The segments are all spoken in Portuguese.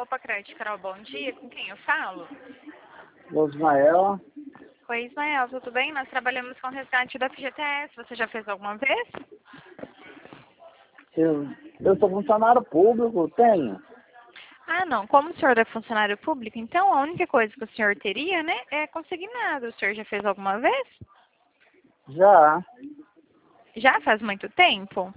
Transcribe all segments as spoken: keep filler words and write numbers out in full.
Opa, Crédito, Carol, bom dia. Com quem eu falo? Osmael, Oi, Ismael, tudo bem? Nós trabalhamos com resgate da F G T S. Você já fez alguma vez? eu, eu sou funcionário público, tenho. Ah, não. Como o senhor é funcionário público, então a única coisa que o senhor teria, né, é consignado. O senhor já fez alguma vez? Já, Já faz muito tempo?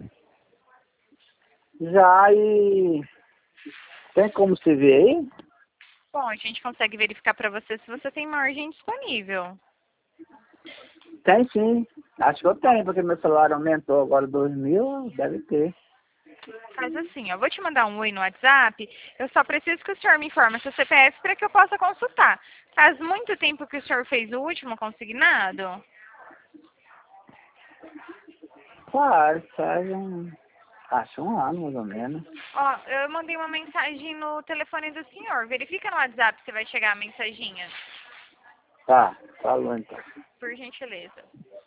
já e tem como se ver aí? Bom, a gente consegue verificar para você se você tem margem disponível. Tem sim, acho que eu tenho, porque meu salário aumentou agora dois mil, deve ter. Faz assim, eu vou te mandar um oi no WhatsApp, eu só preciso que o senhor me informe seu C P F para que eu possa consultar. Faz muito tempo que o senhor fez o último consignado? Faz, faz um, acho um ano mais ou menos. Ó, eu mandei uma mensagem no telefone do senhor. Verifica no WhatsApp se vai chegar a mensaginha, Tá, falou então. por gentileza.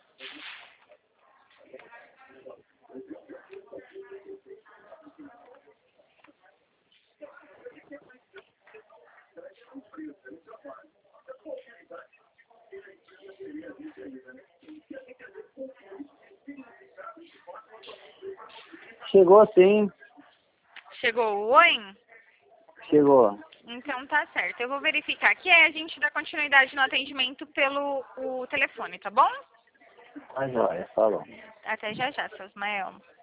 Chegou sim, Chegou o oi? chegou. Então tá certo. Eu vou verificar aqui e a gente dá continuidade no atendimento pelo o telefone, tá bom? Tá joia, falou. Até já já, seu Ismael.